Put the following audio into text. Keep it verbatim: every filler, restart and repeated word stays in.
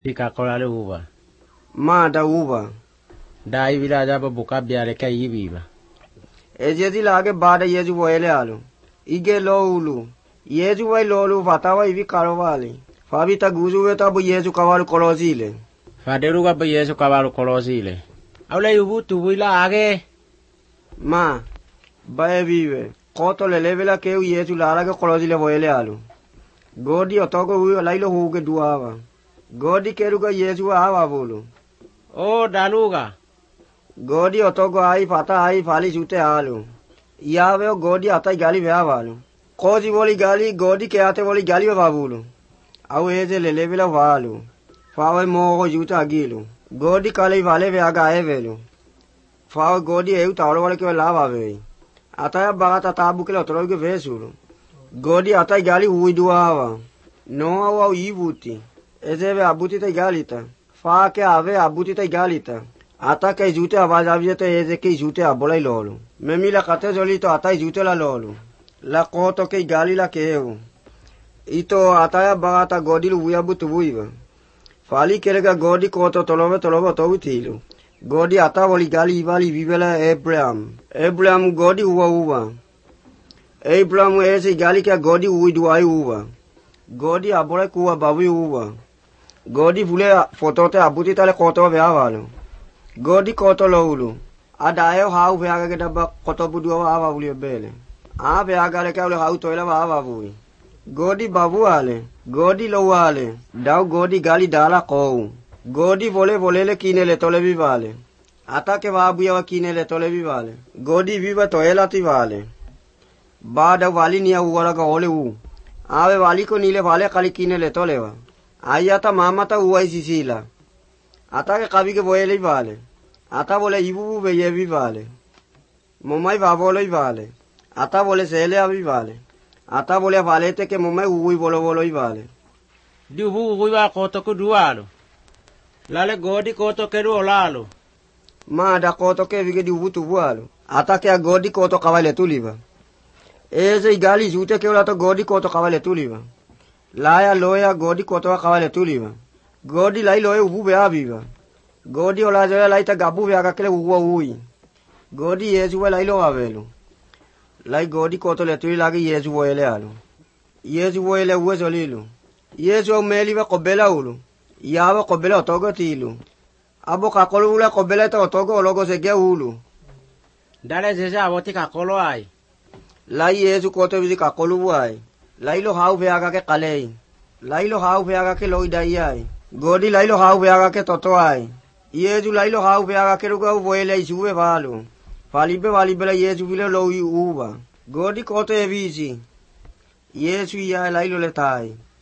Pika kolale uva. Ma da uva. Da ivila jaba buka biare ka iviva. Ejezi lage bada yezu voele alu. Ige lo ulu. Yezu vai lolu fatawa ivi karovali. Fabita guzuwe tabu yezu kavalu kolozile. Faderuga ba yezu kavalu kolozile. Aule uvu tuwila age. Ma. Bae vive. Koto lelevela keu yezu larage kolozile voele alu. Godi otogo uwe lailo huge duava. Godi keruga yezu awa bulu. Oh daluga. Godi otogo ai fata ai fali jute alu. Iaveo godi atai gali veavalu. Kozi voli gali godi ke ate voli gali vavulu. Au eze lelevela valu. Fawe moho juta agilu. Godi kale vale veaga evelu. Fawe godi eu taulo vale ke lava vei. Ataya bagata tabu ke otoro ke vesulu. Godi atai gali uiduava. No au ivuti. Ezeve abuti tai galita. Fa ke ave abuti tai galita. Ata ke jute आवाज आविए तो ऐसे के जूते आबोला ही लोलू मैं मिला कते जोली तो आता ही जूते ला लोलू ला को तो के गाली ला के हो इतो आता या बाता गोडी लु बुया बुत बुईवा फाली केलेगा गोडी को तो तलोवे तलोवे तो उठीलू गोडी आता वाली गाली वाली विवेला एब्राम एब्राम गोडी हुआ हुआ एब्राम ऐसे गाली क्या गोडी हुई दुआई हुआ गोडी आबोला कुआ बाबू हुआ गोडी फुले फोटो ते आबुती ताले कोतो व्या वालो Godi koto loulu. Ada eo hau veaga ke daba koto budua wa awa uli bele. A veaga le kaule hau toila wa awa bui. Godi babu ale. Godi lo ale. Dau godi gali dala kou. Godi vole vole le kine le tole vivale. Ata ke wa abuya wa kine le tole vivale. Godi viva toela ti vale. Bada wali niya uwala ka ole u. Ave wali ko nile vale kali kine le tole wa. Ayata mama ta uwai sisila. Ata ke kabi ke voele vale. Ata vole ibu be yevi vale. Momai va vole vale. Ata vole sele avi vale. Ata vole vale te ke momai ui volo volo vale. Di uvu ui va koto ku dualo. Lale godi koto ke ru olalo. Ma da koto ke vige di uvu tu vualo. Ata ke a godi koto kavale tuliva. Eze igali jute ke ula to godi koto kavale tuliva. Laya loya godi koto kavale tuliva. Godi lai loe ubu be aviva. Godi ola joya lai ta gabu be aga kele uwa ui. Godi yesu we lai lo avelu. Lai godi koto le tui lagi yesu we alu. Yesu we le uwe solilu. Yesu au meli wa kobela ulu. Yawa kobela otogo tilu. Abo kakolo ula kobela ta otogo ologo sege ulu. Dale zeza aboti kakolo ai. Lai yesu koto vizi kakolo uai. Lai lo hau be aga ke kalei. Lai lo hau be aga ke loi dai ai. Godi lailo hau veaga ke toto ai. Yesu lailo hau veaga ke ruga uvoele isuwe valu. Falibe valibela Yesu vile loi uva. Godi kote evisi. Yesu ia lailo letai.